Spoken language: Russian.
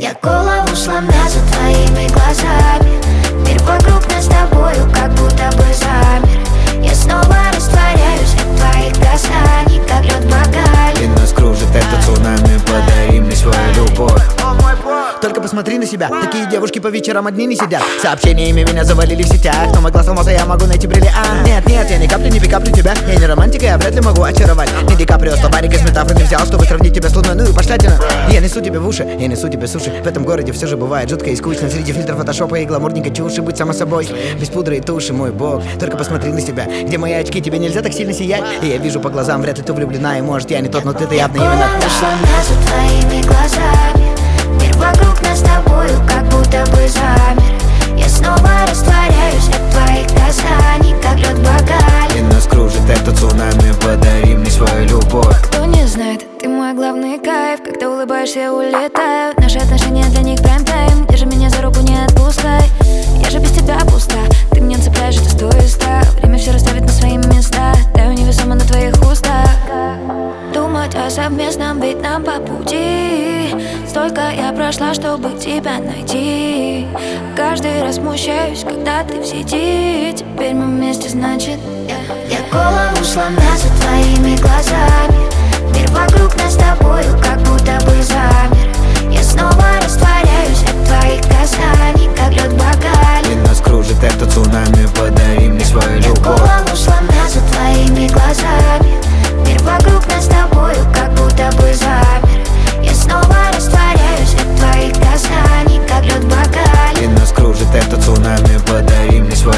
Я голову сломя за твоими глазами. Мир вокруг нас с тобою как будто бы замер. Я снова растворяюсь от твоих касаний, как лед в бокале. И нас кружит это цунами, подари мне свою любовь. Только посмотри на себя, такие девушки по вечерам одни не сидят. Сообщениями меня завалили в сетях, но мой глаз сломался, я могу найти бриллиант. Нет, я ни капли не пикаплю тебя. Я не романтика, я вряд ли могу очаровать. Не Ди Каприо, словарик из метафоры взял, чтобы сравнить тебя с луной, ну и пошлятина. Я несу тебе в уши, я несу тебе суши. В этом городе все же бывает жутко и скучно. Среди фильтров фотошопа и гламурненькой чуши. Будь сама собой, без пудры и туши, мой бог. Только посмотри на себя, где мои очки, тебе нельзя так сильно сиять. И я вижу по глазам, вряд ли ты влюблена. И может я не тот, но ты-то явно именно та. Сломя за твоими глазами. Мир вокруг нас с тобою как будто бы замер. Я снова растворяюсь от твоих касаний, как лед в бокале. И нас кружит это цунами, подари мне свою любовь. Кто не знает, ты мой главный кайф. Когда улыбаешься, я улетаю. Наши отношения для них прайм-тайм. Держи меня за руку, не отпускай. Я же без тебя пуста. Ты меня цепляешь, это 100 из 100. Время все расставит на свои места. Таю невесомо на твоих устах. Думать о совместном, ведь нам по пути. Столько я прошла, чтобы тебя найти. Каждый раз смущаюсь, когда ты в сети. Теперь мы вместе, значит я голову сломя за твоими глазами. Мир вокруг нас с тобою как будто бы замер. Я снова растворяюсь от твоих касаний, как лед в бокале. И нас кружит это цунами, подари мне свою Я любовь. голову сломя за твоими глазами. Мир вокруг нас с тобою как будто бы замер. Я снова растворяюсь от твоих касаний, как лед в бокале. И нас кружит это цунами, подари мне свою любовь.